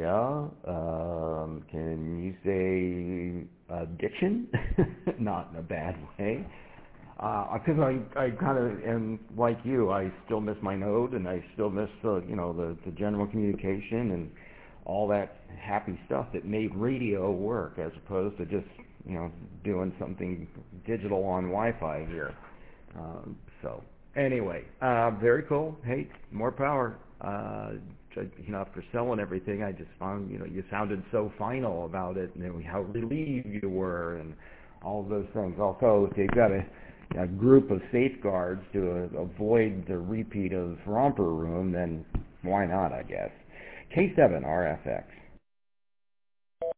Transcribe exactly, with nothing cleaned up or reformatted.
Yeah. Um, can you say addiction? Not in a bad way. Because I, I kind of am like you. I still miss my Node, and I still miss the, you know, the, the general communication and all that happy stuff that made radio work, as opposed to just, you know, doing something digital on Wi-Fi here. Um, so anyway, uh, very cool. Hey, more power. Uh, you know, after selling everything, I just found, you know, you sounded so final about it, and you know, how relieved you were, and all of those things. Also, if you've got a, a group of safeguards to uh, avoid the repeat of Romper Room, then why not, I guess. K seven R F X.